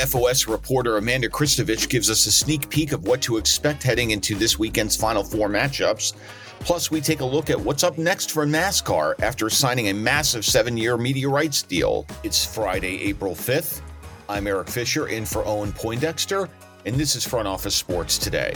FOS reporter Amanda Kristovich gives us a sneak peek of what to expect heading into this weekend's Final Four matchups. Plus, we take a look at what's up next for NASCAR after signing a massive 7-year media rights deal. It's Friday, April 5th. I'm Eric Fisher, in for Owen Poindexter, and this is Front Office Sports Today.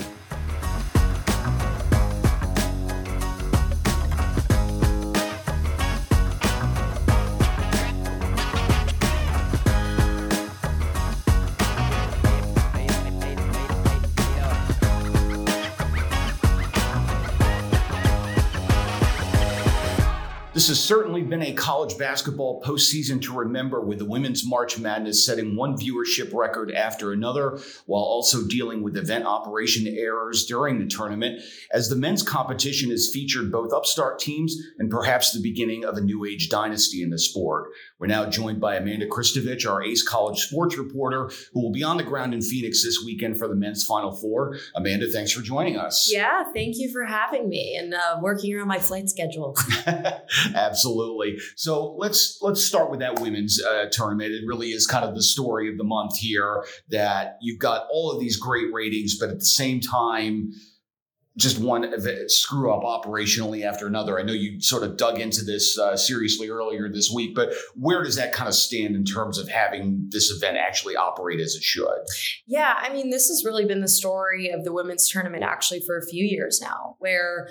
This has certainly been a college basketball postseason to remember, with the women's March Madness setting one viewership record after another, while also dealing with event operation errors during the tournament, as the men's competition has featured both upstart teams and perhaps the beginning of a new age dynasty in the sport. We're now joined by Amanda Kristovich, our Ace College sports reporter, who will be on the ground in Phoenix this weekend for the men's Final Four. Amanda, thanks for joining us. Yeah, thank you for having me and working around my flight schedule. Absolutely. So let's start with that women's tournament. It really is kind of the story of the month here, that you've got all of these great ratings, but at the same time, just one screw up operationally after another. I know you sort of dug into this seriously earlier this week, but where does that kind of stand in terms of having this event actually operate as it should? Yeah, I mean, this has really been the story of the women's tournament actually for a few years now, where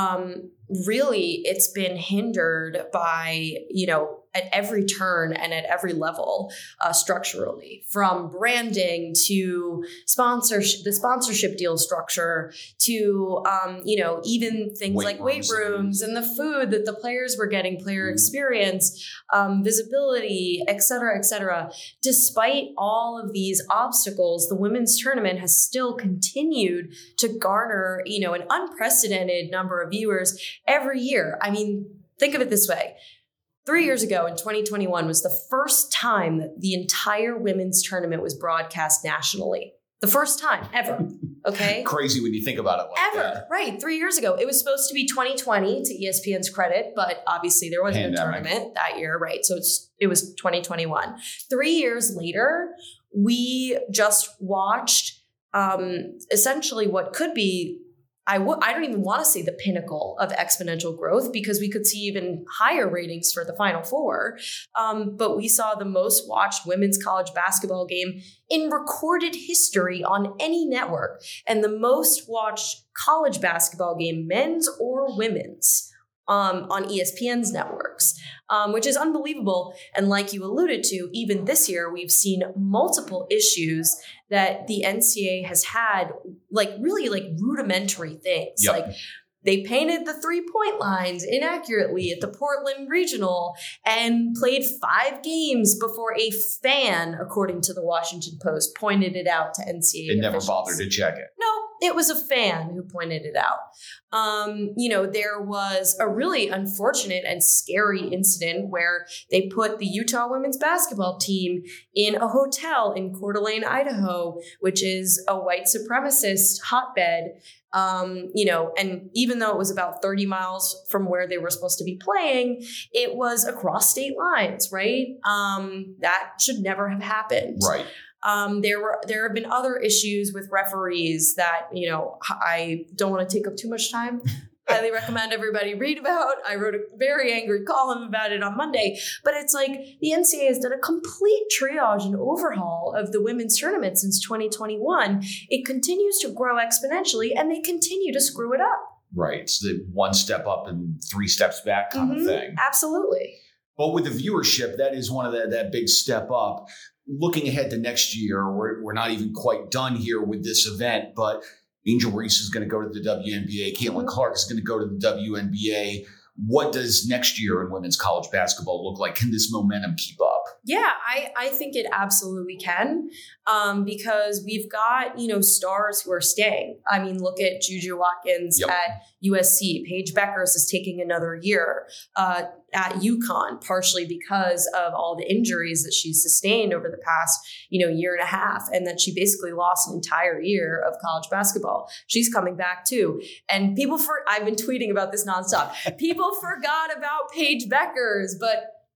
really it's been hindered by, at every turn and at every level, structurally, from branding to sponsorship, the sponsorship deal structure to, even things like weight rooms and the food that the players were getting, player experience, visibility, et cetera, et cetera. Despite all of these obstacles, the women's tournament has still continued to garner, an unprecedented number of viewers every year. I mean, think of it this way. 3 years ago in 2021 was the first time that the entire women's tournament was broadcast nationally. The first time ever. Okay. Crazy when you think about it like that. Right. 3 years ago. It was supposed to be 2020 to ESPN's credit, but obviously there wasn't a tournament that year. Right. So it was 2021. 3 years later, we just watched essentially what could be, I don't even want to say the pinnacle of exponential growth, because we could see even higher ratings for the Final Four. But we saw the most watched women's college basketball game in recorded history on any network, and the most watched college basketball game, men's or women's, on ESPN's networks, which is unbelievable. And like you alluded to, even this year, we've seen multiple issues that the NCAA has had, really rudimentary things. Yep. Like they painted the 3-point lines inaccurately at the Portland Regional and played 5 games before a fan, according to the Washington Post, pointed it out to NCAA It never officials. bothered to check it. No, it was a fan who pointed it out. There was a really unfortunate and scary incident where they put the Utah women's basketball team in a hotel in Coeur d'Alene, Idaho, which is a white supremacist hotbed. And even though it was about 30 miles from where they were supposed to be playing, it was across state lines, right? That should never have happened. Right. There have been other issues with referees that, I don't want to take up too much time. Highly recommend everybody read about. I wrote a very angry column about it on Monday, but it's like the NCAA has done a complete triage and overhaul of the women's tournament since 2021. It continues to grow exponentially, and they continue to screw it up. Right. It's the 1 step up and 3 steps back kind of thing. Absolutely. But with the viewership, that is one of that big step up. Looking ahead to next year, we're not even quite done here with this event, but Angel Reese is going to go to the WNBA. Caitlin Clark is going to go to the WNBA. What does next year in women's college basketball look like? Can this momentum keep up? Yeah, I think it absolutely can, because we've got, stars who are staying. I mean, look at Juju Watkins at USC. Paige Beckers is taking another year at UConn, partially because of all the injuries that she's sustained over the past, year and a half, and that she basically lost an entire year of college basketball. She's coming back too. And I've been tweeting about this nonstop. People forgot about Paige Beckers, but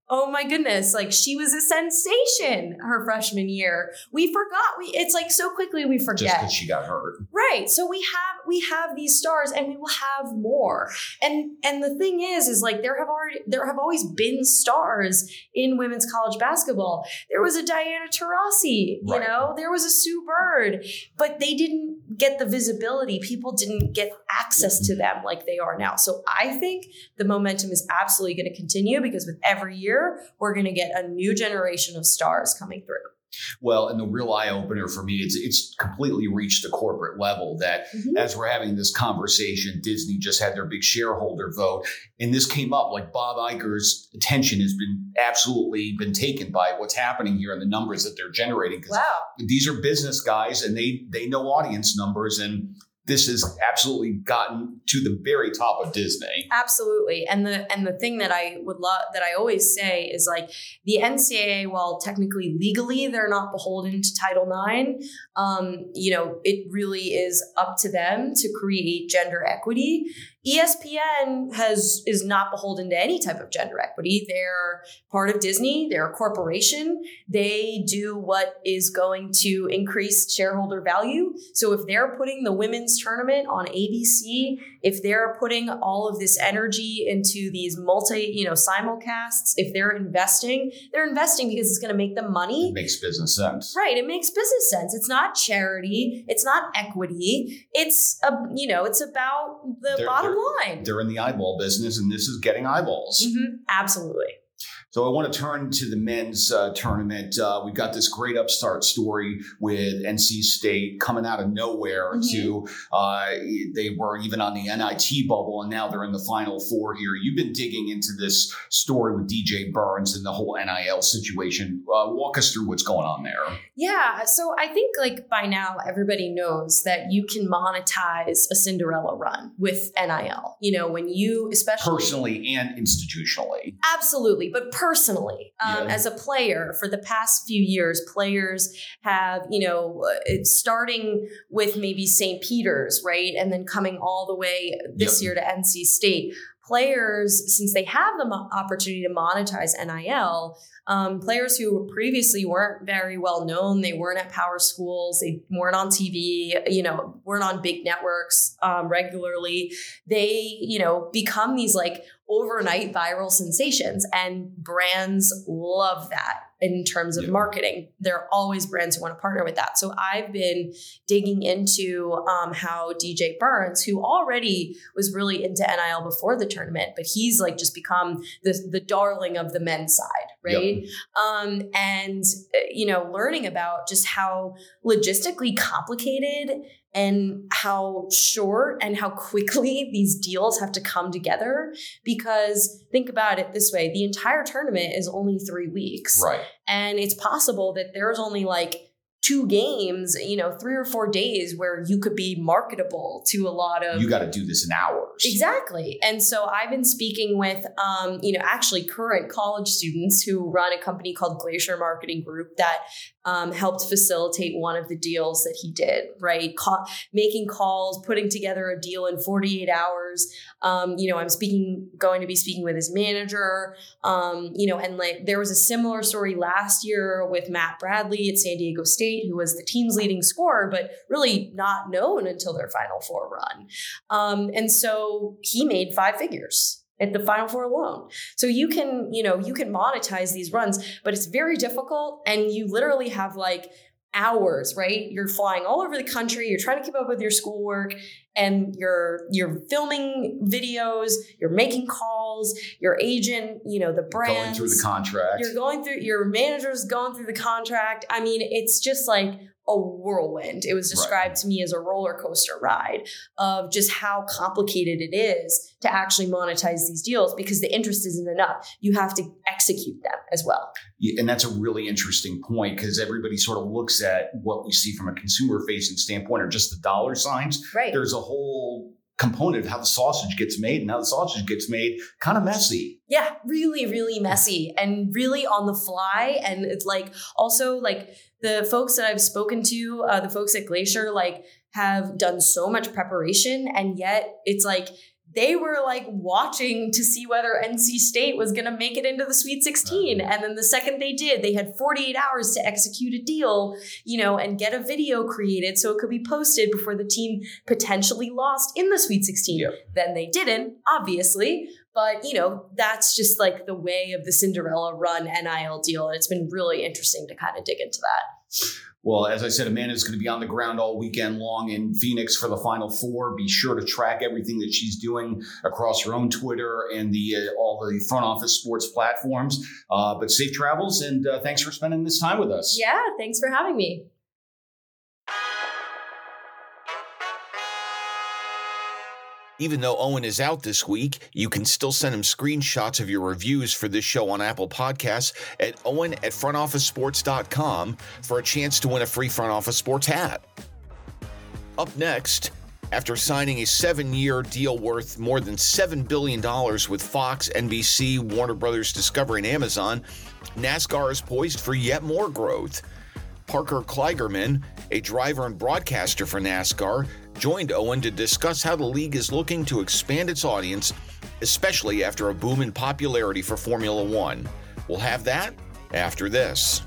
Oh my goodness. Like she was a sensation her freshman year. We forgot. It's like so quickly we forget. Just because she got hurt. Right. So we have these stars and we will have more. And the thing is like there have always been stars in women's college basketball. There was a Diana Taurasi, you know, there was a Sue Bird, but they didn't get the visibility. People didn't get access to them like they are now. So I think the momentum is absolutely going to continue because with every year, we're going to get a new generation of stars coming through. Well, and the real eye opener for me, it's completely reached the corporate level that as we're having this conversation, Disney just had their big shareholder vote. And this came up like Bob Iger's attention has been absolutely been taken by what's happening here and the numbers that they're generating. Because these are business guys and they know audience numbers, and this has absolutely gotten to the very top of Disney. Absolutely. And the thing that I would love, that I always say is like the NCAA, while technically legally they're not beholden to Title IX, you know, it really is up to them to create gender equity. ESPN is not beholden to any type of gender equity. They're part of Disney. They're a corporation. They do what is going to increase shareholder value. So if they're putting the women's tournament on ABC, if they're putting all of this energy into these simulcasts, if they're investing because it's going to make them money. It makes business sense. Right. It makes business sense. It's not charity. It's not equity. It's it's about the bottom line. They're in the eyeball business, and this is getting eyeballs. Absolutely. So I want to turn to the men's tournament. We've got this great upstart story with NC State coming out of nowhere to they were even on the NIT bubble, and now they're in the Final Four here. You've been digging into this story with DJ Burns and the whole NIL situation. Walk us through what's going on there. Yeah. So I think like by now everybody knows that you can monetize a Cinderella run with NIL. You know, when you especially personally and institutionally. Absolutely. But personally, as a player for the past few years, players have, starting with maybe St. Peter's, right? And then coming all the way this year to NC State. Players, since they have the opportunity to monetize NIL, players who previously weren't very well known, they weren't at power schools, they weren't on TV, weren't on big networks regularly, they, become these like overnight viral sensations, and brands love that. In terms of marketing, there are always brands who want to partner with that. So I've been digging into how DJ Burns, who already was really into NIL before the tournament, but he's like just become the darling of the men's side, right? And learning about just how logistically complicated and how short and how quickly these deals have to come together. Because think about it this way, the entire tournament is only 3 weeks. Right. And it's possible that there's only like 2 games, 3 or 4 days where you could be marketable to a lot of... You got to do this in hours. Exactly. And so I've been speaking with, actually current college students who run a company called Glacier Marketing Group that helped facilitate one of the deals that he did, right? Making calls, putting together a deal in 48 hours. I'm going to be speaking with his manager, and like there was a similar story last year with Matt Bradley at San Diego State, who was the team's leading scorer, but really not known until their Final Four run. And so he made 5 figures at the Final Four alone. So you can monetize these runs, but it's very difficult. And you literally have like hours, right? You're flying all over the country. You're trying to keep up with your schoolwork, and you're filming videos. You're making calls. Your agent, the brands, going through the contract. Your manager's going through the contract. I mean, it's just like a whirlwind. It was described to me as a roller coaster ride of just how complicated it is to actually monetize these deals, because the interest isn't enough. You have to execute them as well. Yeah, and that's a really interesting point, because everybody sort of looks at what we see from a consumer facing standpoint or just the dollar signs. Right. There's a whole component of how the sausage gets made, and how the sausage gets made kind of messy. Yeah, really, really messy and really on the fly. And it's like also like the folks that I've spoken to, the folks at Glacier, like have done so much preparation, and yet it's like they were like watching to see whether NC State was going to make it into the Sweet 16. And then the second they did, they had 48 hours to execute a deal, and get a video created so it could be posted before the team potentially lost in the Sweet 16. Yep. Then they didn't, obviously. But, that's just like the way of the Cinderella run NIL deal. And it's been really interesting to kind of dig into that. Well, as I said, Amanda's going to be on the ground all weekend long in Phoenix for the Final Four. Be sure to track everything that she's doing across her own Twitter and all the front office sports platforms. But safe travels, and thanks for spending this time with us. Yeah, thanks for having me. Even though Owen is out this week, you can still send him screenshots of your reviews for this show on Apple Podcasts at owen@frontofficesports.com for a chance to win a free Front Office Sports hat. Up next, after signing a 7-year deal worth more than $7 billion with Fox, NBC, Warner Brothers Discovery, and Amazon, NASCAR is poised for yet more growth. Parker Kligerman, a driver and broadcaster for NASCAR, joined Owen to discuss how the league is looking to expand its audience, especially after a boom in popularity for Formula One. We'll have that after this.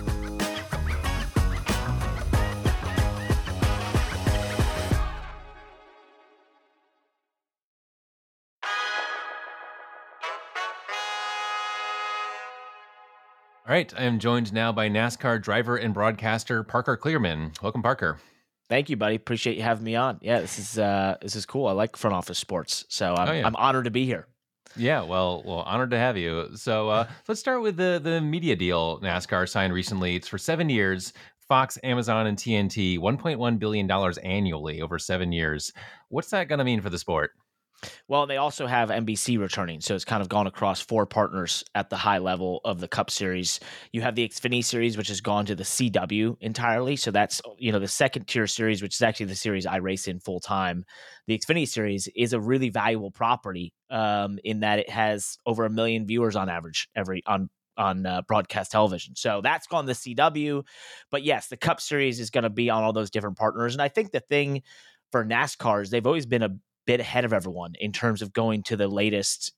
All right, I am joined now by NASCAR driver and broadcaster Parker Kligerman. Welcome, Parker. Thank you, buddy. Appreciate you having me on. Yeah, this is cool. I like front office sports, so I'm honored to be here. Yeah, well, honored to have you. So let's start with the media deal NASCAR signed recently. It's for 7 years. Fox, Amazon, and TNT, $1.1 billion annually over 7 years. What's that going to mean for the sport? Well, they also have NBC returning, so it's kind of gone across 4 partners at the high level of the Cup Series. You have the Xfinity Series, which has gone to the CW entirely, so that's the second tier series, which is actually the series I race in full time. The Xfinity Series is a really valuable property in that it has over 1 million viewers on average on broadcast television. So that's gone to CW. But yes, the Cup Series is going to be on all those different partners. And I think the thing for NASCAR is they've always been a bit ahead of everyone in terms of going to the latest,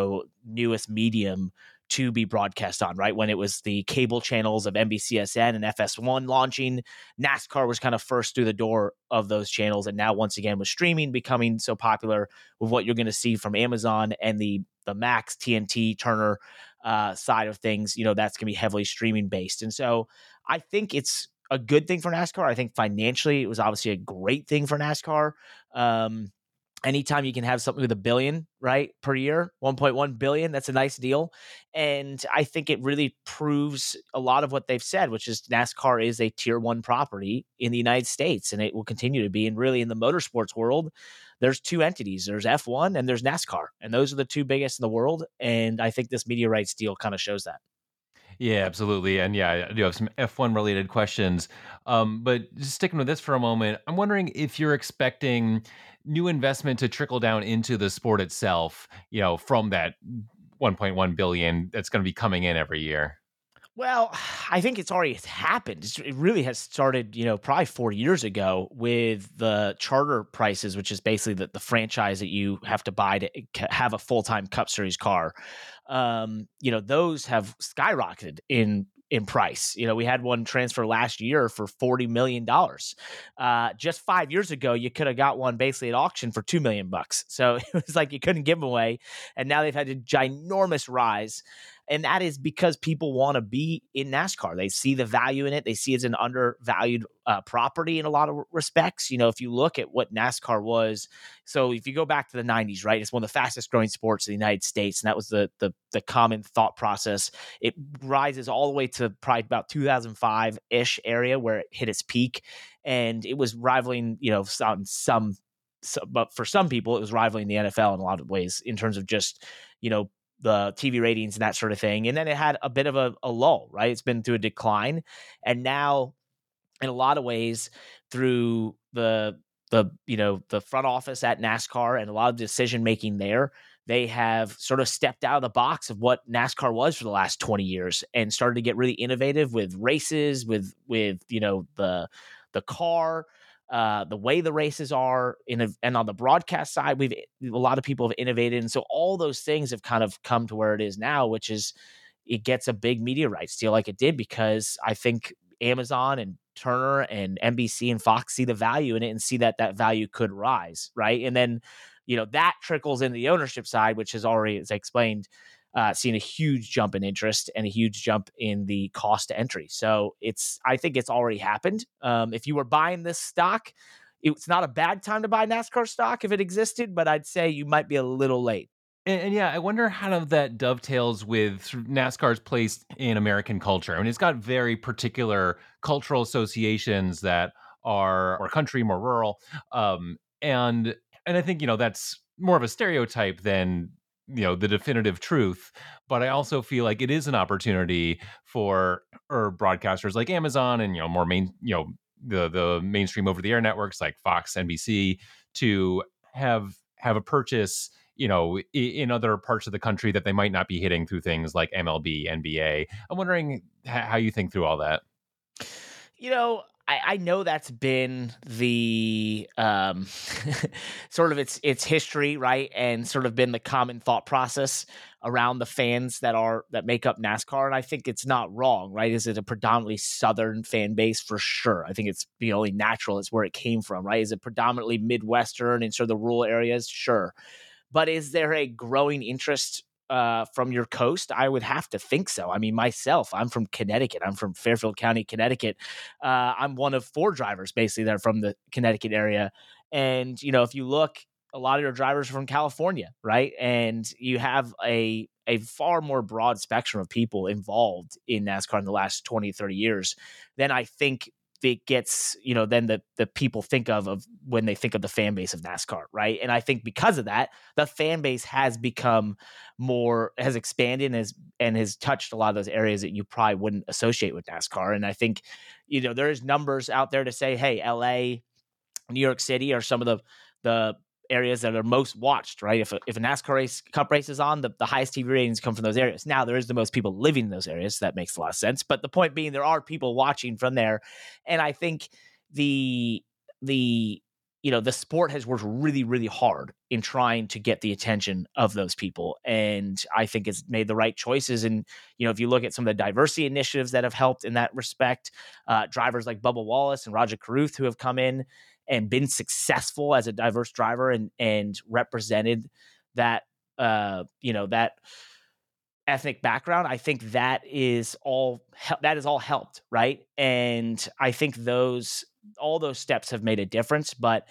newest medium to be broadcast on, right? When it was the cable channels of NBCSN and FS1 launching, NASCAR was kind of first through the door of those channels. And now, once again, with streaming becoming so popular, with what you're going to see from Amazon and the Max, TNT, Turner side of things, that's going to be heavily streaming based. And so I think it's a good thing for NASCAR. I think financially, it was obviously a great thing for NASCAR. Anytime you can have something with $1 billion, right, per year, 1.1 billion, that's a nice deal. And I think it really proves a lot of what they've said, which is NASCAR is a tier 1 property in the United States, and it will continue to be. And really in the motorsports world, there's 2 entities. There's F1 and there's NASCAR, and those are the 2 biggest in the world. And I think this media rights deal kind of shows that. Yeah, absolutely. And yeah, I do have some F1 related questions. But just sticking with this for a moment, I'm wondering if you're expecting new investment to trickle down into the sport itself, from that 1.1 billion that's going to be coming in every year. Well, I think it's already happened. It really has started, probably 4 years ago with the charter prices, which is basically the franchise that you have to buy to have a full-time Cup Series car. Those have skyrocketed in price. We had one transfer last year for $40 million. Just 5 years ago, you could have got one basically at auction for $2 million. So it was like you couldn't give them away. And now they've had a ginormous rise. And that is because people want to be in NASCAR. They see the value in it. They see it's an undervalued property in a lot of respects. If you look at what NASCAR was, so if you go back to the 90s, right, it's one of the fastest growing sports in the United States. And that was the common thought process. It rises all the way to probably about 2005-ish area where it hit its peak. And it was rivaling, but for some people, it was rivaling the NFL in a lot of ways in terms of just, the TV ratings and that sort of thing. And then it had a bit of a lull, right? It's been through a decline. And now in a lot of ways through the front office at NASCAR and a lot of decision-making there, they have sort of stepped out of the box of what NASCAR was for the last 20 years and started to get really innovative with races, with the car, the way the races are, and on the broadcast side, a lot of people have innovated. And so all those things have kind of come to where it is now, which is it gets a big media rights deal like it did, because I think Amazon and Turner and NBC and Fox see the value in it and see that value could rise, right? And then, that trickles into the ownership side, which has already, as I explained, seen a huge jump in interest and a huge jump in the cost to entry. So I think it's already happened. If you were buying this stock, it's not a bad time to buy NASCAR stock if it existed, but I'd say you might be a little late. And yeah, I wonder how that dovetails with sort of NASCAR's place in American culture. I mean, it's got very particular cultural associations that are more country, more rural, and I think that's more of a stereotype than the definitive truth. But I also feel like it is an opportunity for broadcasters like Amazon and more the mainstream over the air networks like Fox, NBC to have a purchase in other parts of the country that they might not be hitting through things like MLB, NBA. I'm wondering how you think through all that. I know that's been the sort of its history, right? And sort of been the common thought process around the fans that make up NASCAR. And I think it's not wrong, right? Is it a predominantly Southern fan base? For sure. I think it's the only natural. It's where it came from, right? Is it predominantly Midwestern and sort of the rural areas? Sure. But is there a growing interest from your coast? I would have to think so. I mean, myself, I'm from Connecticut. I'm from Fairfield County, Connecticut. I'm one of 4 drivers basically that are from the Connecticut area. And, if you look, a lot of your drivers are from California, right? And you have a far more broad spectrum of people involved in NASCAR in the last 20, 30 years than I think it gets, than the people think of when they think of the fan base of NASCAR, right? And I think because of that, the fan base has has expanded and has touched a lot of those areas that you probably wouldn't associate with NASCAR. And I think, there's numbers out there to say, hey, LA, New York City are some of the areas that are most watched, right? If a NASCAR Cup race is on, the highest TV ratings come from those areas. Now, there is the most people living in those areas, so that makes a lot of sense. But the point being, there are people watching from there, and I think the sport has worked really, really hard in trying to get the attention of those people, and I think it's made the right choices. And if you look at some of the diversity initiatives that have helped in that respect, drivers like Bubba Wallace and Roger Carruth who have come in and been successful as a diverse driver and represented that, that ethnic background. I think that is all helped, right? And I think all those steps have made a difference. But,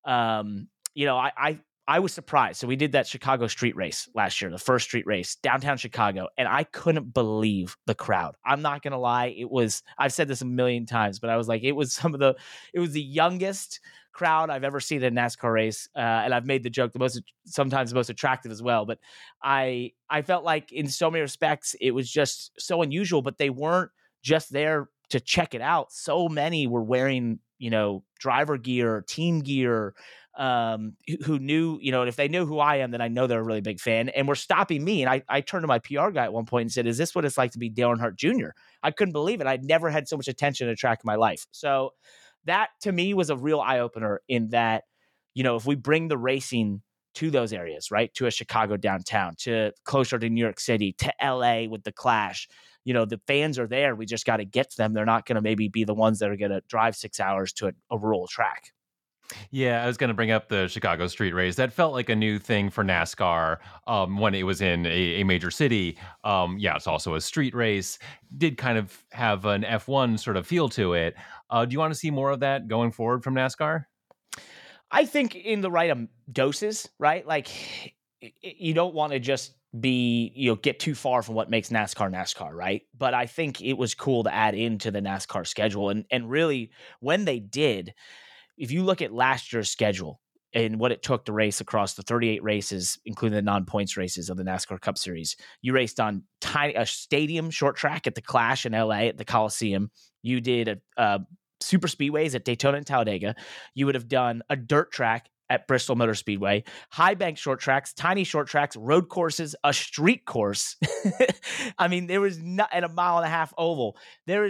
I was surprised. So we did that Chicago street race last year, the first street race downtown Chicago, and I couldn't believe the crowd. I'm not going to lie. I've said this a million times, but I was like, it was the youngest crowd I've ever seen in a NASCAR race. And I've made the joke sometimes the most attractive as well. But I felt like in so many respects, it was just so unusual, but they weren't just there to check it out. So many were wearing, driver gear, team gear, who knew, and if they knew who I am, then I know they're a really big fan and were stopping me. And I turned to my PR guy at one point and said, is this what it's like to be Dale Earnhardt Jr.? I couldn't believe it. I'd never had so much attention at a track in my life. So that to me was a real eye opener in that, if we bring the racing to those areas, right? To a Chicago downtown, to closer to New York City, to LA with the Clash, the fans are there. We just got to get to them. They're not going to maybe be the ones that are going to drive 6 hours to a rural track. Yeah, I was going to bring up the Chicago street race. That felt like a new thing for NASCAR when it was in a major city. It's also a street race. Did kind of have an F1 sort of feel to it. Do you want to see more of that going forward from NASCAR? I think in the right doses, right? Like you don't want to just get too far from what makes NASCAR, right? But I think it was cool to add into the NASCAR schedule. And really, when they did, if you look at last year's schedule and what it took to race across the 38 races, including the non-points races of the NASCAR Cup Series, you raced on a stadium short track at the Clash in LA at the Coliseum. You did super speedways at Daytona and Talladega. You would have done a dirt track at Bristol Motor Speedway, high bank short tracks, tiny short tracks, road courses, a street course. I mean, there was not at a 1.5 mile oval. There is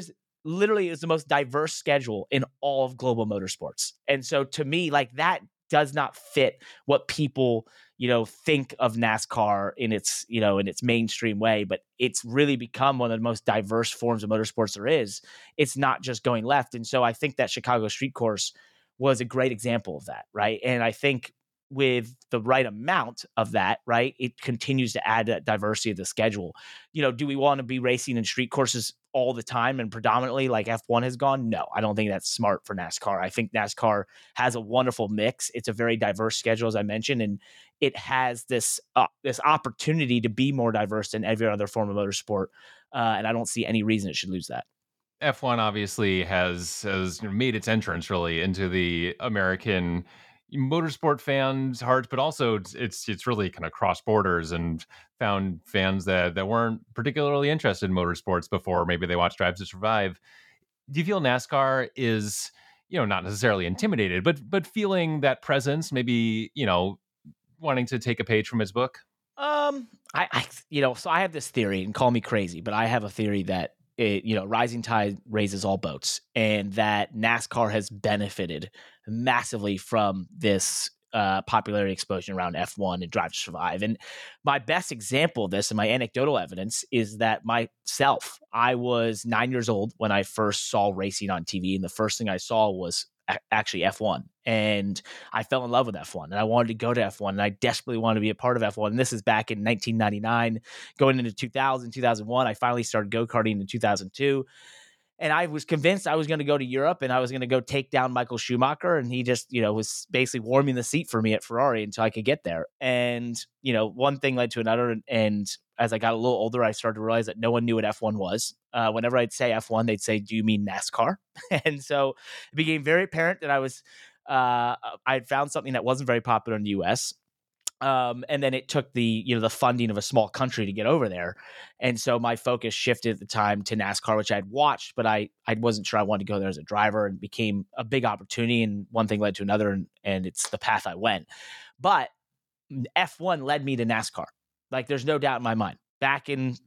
literally is the most diverse schedule in all of global motorsports. And so to me, like, that does not fit what people, think of NASCAR in its, in its mainstream way, but it's really become one of the most diverse forms of motorsports there is. It's not just going left. And so I think that Chicago Street Course was a great example of that, right? And I think with the right amount of that, right, it continues to add that diversity of the schedule. Do we want to be racing in street courses all the time and predominantly like F1 has gone? No, I don't think that's smart for NASCAR. I think NASCAR has a wonderful mix. It's a very diverse schedule, as I mentioned, and it has this opportunity to be more diverse than every other form of motorsport. And I don't see any reason it should lose that. F1 obviously has made its entrance really into the American motorsport fans' hearts, but also it's really kind of cross borders and found fans that weren't particularly interested in motorsports before. Maybe they watched Drive to Survive. Do you feel NASCAR is, not necessarily intimidated, but feeling that presence, maybe, wanting to take a page from his book? So I have this theory, and call me crazy, but I have a theory that rising tide raises all boats, and that NASCAR has benefited massively from this popularity explosion around F1 and Drive to Survive. And my best example of this and my anecdotal evidence is that myself, I was 9 years old when I first saw racing on TV, and the first thing I saw was actually F1. And I fell in love with F1, and I wanted to go to F1, and I desperately wanted to be a part of F1. And this is back in 1999, going into 2000, 2001. I finally started go-karting in 2002. And I was convinced I was going to go to Europe and I was going to go take down Michael Schumacher. And he just, was basically warming the seat for me at Ferrari until I could get there. And, one thing led to another. And as I got a little older, I started to realize that no one knew what F1 was. Whenever I'd say F1, they'd say, "Do you mean NASCAR?" And so it became very apparent that I had found something that wasn't very popular in the US. And then it took the funding of a small country to get over there. And so my focus shifted at the time to NASCAR, which I'd watched, but I wasn't sure I wanted to go there as a driver, and became a big opportunity. And one thing led to another, and it's the path I went. But F1 led me to NASCAR. Like, there's no doubt in my mind. Back in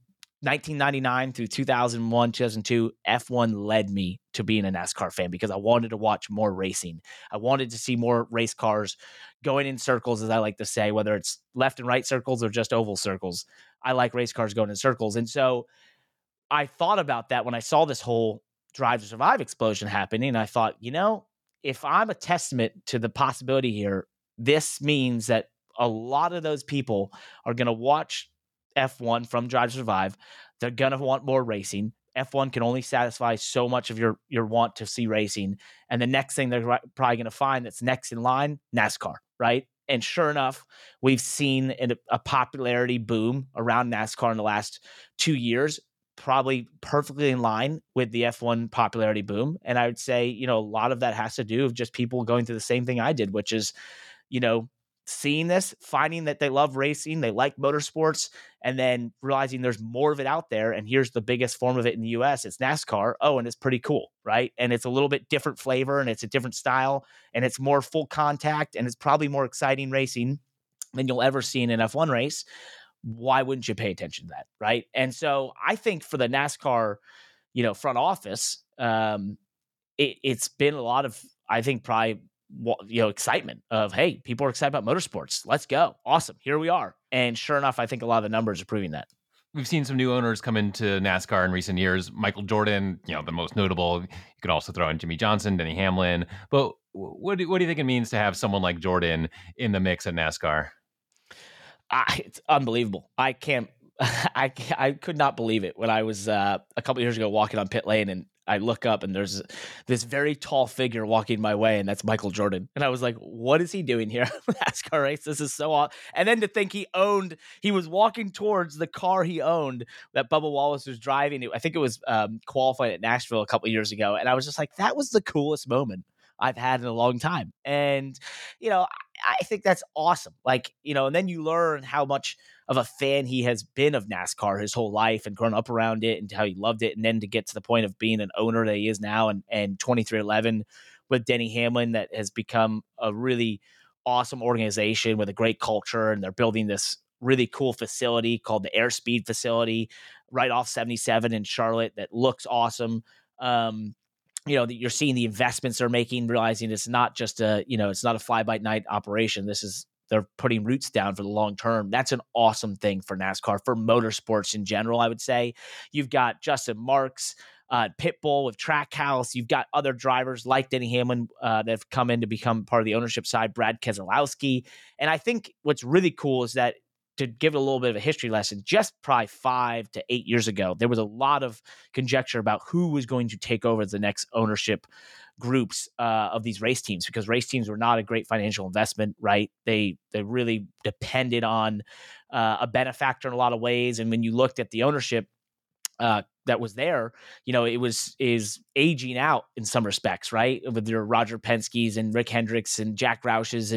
1999 through 2001, 2002, F1 led me to being a NASCAR fan because I wanted to watch more racing. I wanted to see more race cars going in circles, as I like to say, whether it's left and right circles or just oval circles. I like race cars going in circles. And so I thought about that when I saw this whole Drive to Survive explosion happening. And I thought, if I'm a testament to the possibility here, this means that a lot of those people are going to watch F1 from Drive to Survive. They're going to want more racing. F1 can only satisfy so much of your want to see racing. And the next thing they're probably going to find that's next in line, NASCAR, right? And sure enough, we've seen a popularity boom around NASCAR in the last 2 years, probably perfectly in line with the F1 popularity boom. And I would say, a lot of that has to do with just people going through the same thing I did, which is, seeing this, finding that they love racing, they like motorsports, and then realizing there's more of it out there. And here's the biggest form of it in the US. It's NASCAR. Oh, and it's pretty cool, right? And it's a little bit different flavor, and it's a different style, and it's more full contact, and it's probably more exciting racing than you'll ever see in an F1 race. Why wouldn't you pay attention to that, right? And so I think for the NASCAR, front office, it's been a lot of, I think, probably excitement of, hey, people are excited about motorsports. Let's go. Awesome. Here we are. And sure enough, I think a lot of the numbers are proving that. We've seen some new owners come into NASCAR in recent years. Michael Jordan, the most notable. You could also throw in Jimmy Johnson, Denny Hamlin. But what do you think it means to have someone like Jordan in the mix at NASCAR? It's unbelievable. I could not believe it when I was a couple of years ago walking on pit lane, and I look up and there's this very tall figure walking my way, and that's Michael Jordan. And I was like, what is he doing here? NASCAR race. This is so odd. And then to think he was walking towards the car he owned that Bubba Wallace was driving. I think it was qualified at Nashville a couple of years ago. And I was just like, that was the coolest moment I've had in a long time. And, I think that's awesome. Like, and then you learn how much of a fan he has been of NASCAR his whole life and grown up around it and how he loved it. And then to get to the point of being an owner that he is now, and 23XI with Denny Hamlin, that has become a really awesome organization with a great culture. And they're building this really cool facility called the Airspeed facility right off 77 in Charlotte that looks awesome. That you're seeing the investments they're making, realizing it's not just it's not a fly by night operation. They're putting roots down for the long term. That's an awesome thing for NASCAR, for motorsports in general, I would say. You've got Justin Marks, Pitbull with Trackhouse. You've got other drivers like Denny Hamlin that have come in to become part of the ownership side, Brad Keselowski. And I think what's really cool is that, to give it a little bit of a history lesson, just probably 5 to 8 years ago, there was a lot of conjecture about who was going to take over the next ownership groups of these race teams, because race teams were not a great financial investment, right? They really depended on a benefactor in a lot of ways. And when you looked at the ownership that was there, is aging out in some respects, right? With your Roger Penske's and Rick Hendricks and Jack Roush's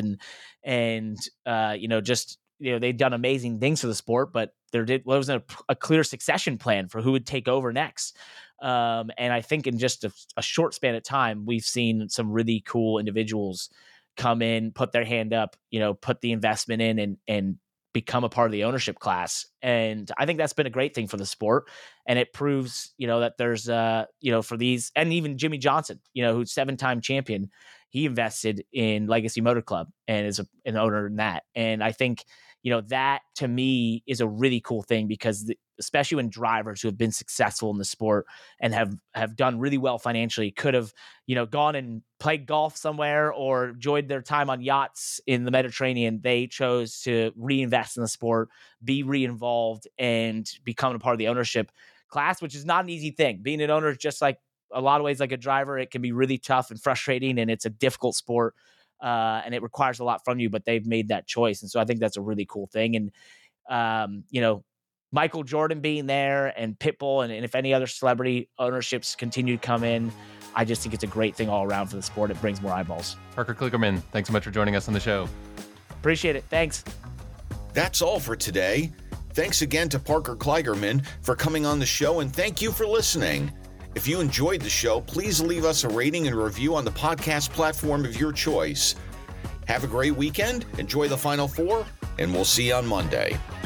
they'd done amazing things for the sport, but there wasn't a clear succession plan for who would take over next. And I think in just a short span of time, we've seen some really cool individuals come in, put their hand up, put the investment in and become a part of the ownership class. And I think that's been a great thing for the sport. And it proves, that there's, for these, and even Jimmy Johnson, who's 7-time champion, he invested in Legacy Motor Club and is an owner in that. And I think, that to me is a really cool thing, because especially when drivers who have been successful in the sport and have done really well financially could have, gone and played golf somewhere or enjoyed their time on yachts in the Mediterranean, they chose to reinvest in the sport, be re-involved, and become a part of the ownership class, which is not an easy thing. Being an owner is just like a lot of ways like a driver. It can be really tough and frustrating, and it's a difficult sport. And it requires a lot from you, but they've made that choice. And so I think that's a really cool thing. And, Michael Jordan being there and Pitbull, and if any other celebrity ownerships continue to come in, I just think it's a great thing all around for the sport. It brings more eyeballs. Parker Kligerman, thanks so much for joining us on the show. Appreciate it. Thanks. That's all for today. Thanks again to Parker Kligerman for coming on the show, and thank you for listening. If you enjoyed the show, please leave us a rating and review on the podcast platform of your choice. Have a great weekend, enjoy the Final Four, and we'll see you on Monday.